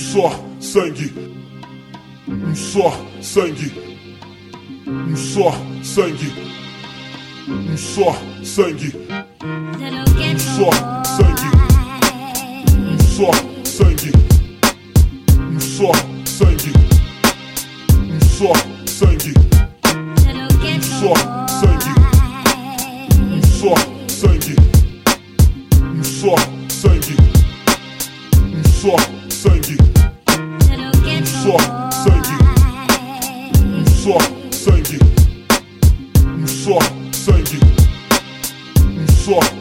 só sangue, só sangue, só sangue, só sangue, só sangue, só sangue, só sangue, só sangue, só sangue, só sangue, só sangue, só sangue, só sangue, só sangue, só sangue, só